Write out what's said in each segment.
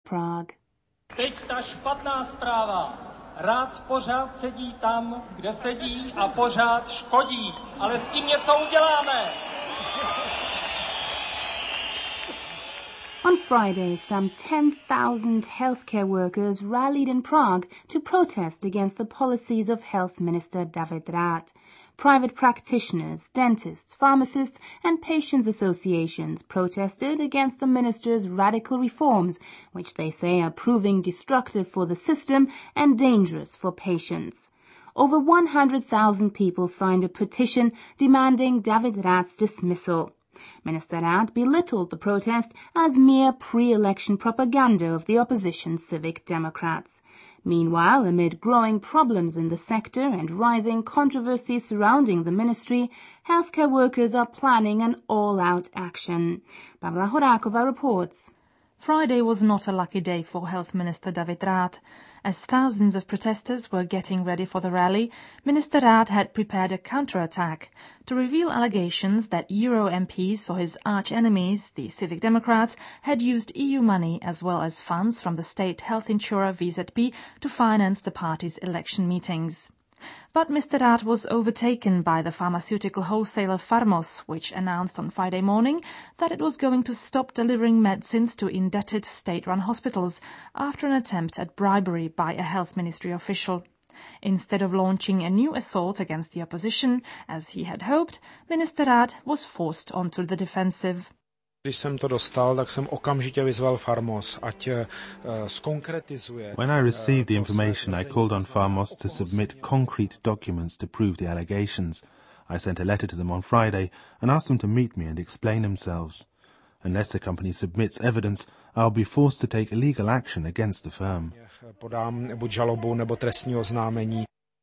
Prague. Teď ta špatná zpráva. Rád pořád sedí tam, kde sedí a pořád škodí. Ale s tím něco uděláme. On Friday, some 10,000 healthcare workers rallied in Prague to protest against the policies of Health Minister David Rath. Private practitioners, dentists, pharmacists and patients' associations protested against the minister's radical reforms, which they say are proving destructive for the system and dangerous for patients. Over 100,000 people signed a petition demanding David Rath's dismissal. Minister Rath belittled the protest as mere pre-election propaganda of the opposition Civic Democrats. Meanwhile, amid growing problems in the sector and rising controversy surrounding the ministry, healthcare workers are planning an all-out action. Pavla Horáková reports. Friday was not a lucky day for Health Minister David Rath. As thousands of protesters were getting ready for the rally, Minister Rath had prepared a counterattack to reveal allegations that Euro MPs for his arch-enemies, the Civic Democrats, had used EU money as well as funds from the state health insurer VZP to finance the party's election meetings. But Mr. Rath was overtaken by the pharmaceutical wholesaler Pharmos, which announced on Friday morning that it was going to stop delivering medicines to indebted state-run hospitals after an attempt at bribery by a health ministry official. Instead of launching a new assault against the opposition, as he had hoped, Minister Rath was forced onto the defensive. Když jsem to dostal, tak jsem okamžitě vyzval Pharmos, ať zkonkretizuje. When I received the information, I called on Pharmos to submit concrete documents to prove the allegations. I sent a letter to them on Friday and asked them to meet me and explain themselves. Unless the company submits evidence, I'll be forced to take legal action against the firm. Podám buď žalobu nebo trestní oznámení.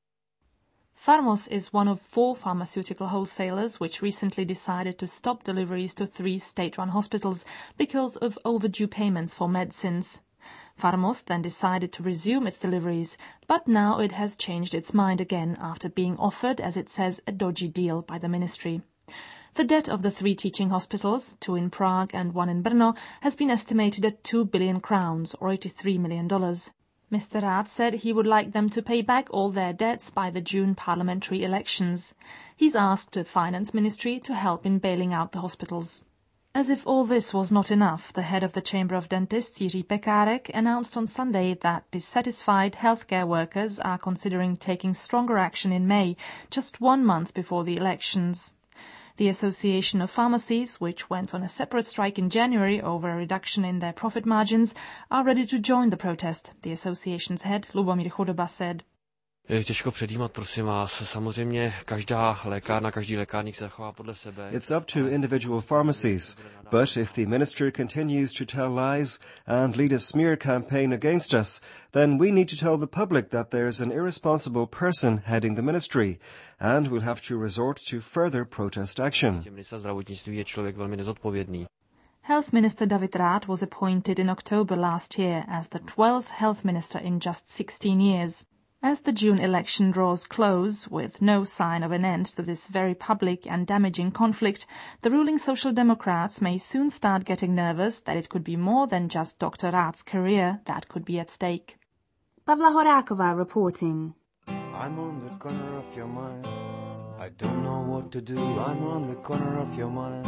Pharmos is one of 4 pharmaceutical wholesalers which recently decided to stop deliveries to 3 state-run hospitals because of overdue payments for medicines. Pharmos then decided to resume its deliveries, but now it has changed its mind again after being offered, as it says, a dodgy deal by the ministry. The debt of the 3 teaching hospitals, 2 in Prague and 1 in Brno, has been estimated at 2 billion crowns, or $83 million. Mr. Rath said he would like them to pay back all their debts by the June parliamentary elections. He's asked the finance ministry to help in bailing out the hospitals. As if all this was not enough, the head of the Chamber of Dentists, Jiří Pekárek, announced on Sunday that dissatisfied healthcare workers are considering taking stronger action in May, just 1 month before the elections. The Association of Pharmacies, which went on a separate strike in January over a reduction in their profit margins, are ready to join the protest, the association's head, Lubomír Chudoba, said. Těžko předjímat, prosím vás. Samozřejmě každá lékárna, každý lékárník se zachová podle sebe. It's up to individual pharmacies, but if the minister continues to tell lies and lead a smear campaign against us, then we need to tell the public that there's an irresponsible person heading the ministry, and we'll have to resort to further protest action. Ministr zdravotnictví je člověk velmi nezodpovědný. Health Minister David Rath was appointed in October last year as the 12th health minister in just 16 years. As the June election draws close, with no sign of an end to this very public and damaging conflict, the ruling Social Democrats may soon start getting nervous that it could be more than just Dr. Rath's career that could be at stake. Pavla Horáková reporting. I'm on the corner of your mind. I don't know what to do. I'm on the corner of your mind.